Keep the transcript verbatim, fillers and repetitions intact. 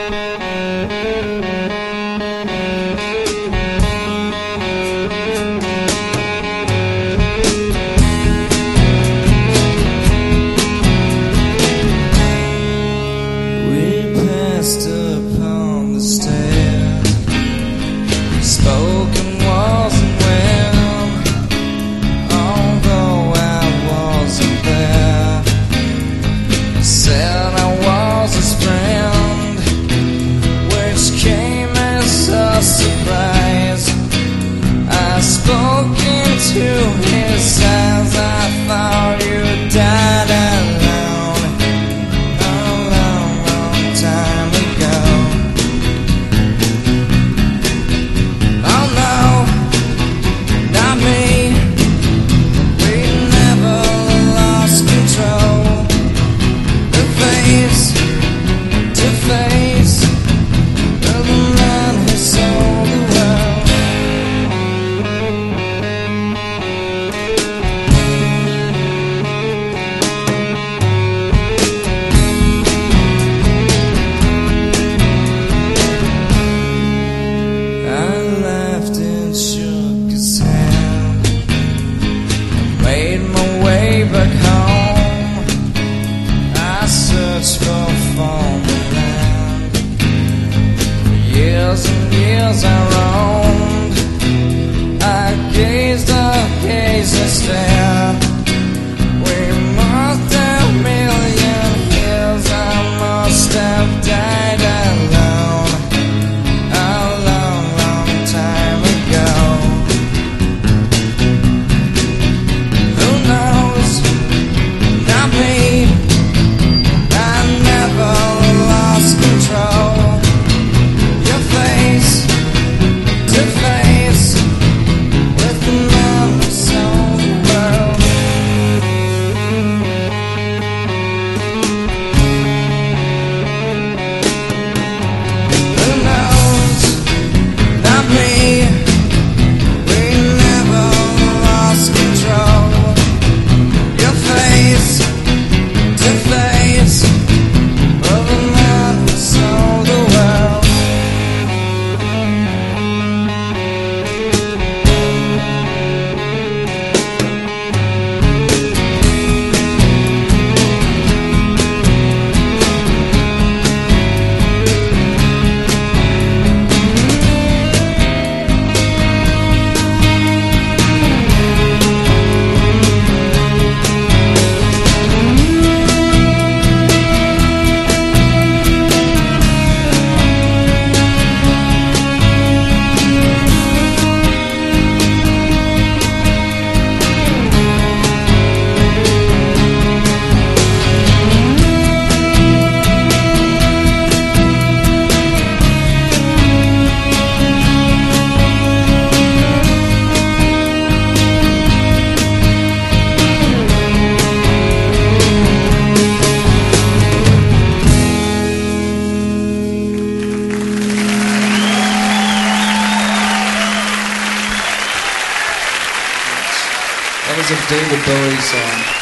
Upon the stair, spoken wasn't when, although I wasn't there. Said I was his friend, which came as a surprise. I spoke into his eyes. I thought you died alone a long, long time ago. Made my way back home. I searched for foreign land. For years and years I roamed. I gazed, I gazed and stared. We must have a million years. I must have died alone a long, long time ago. That was a David Bowie song.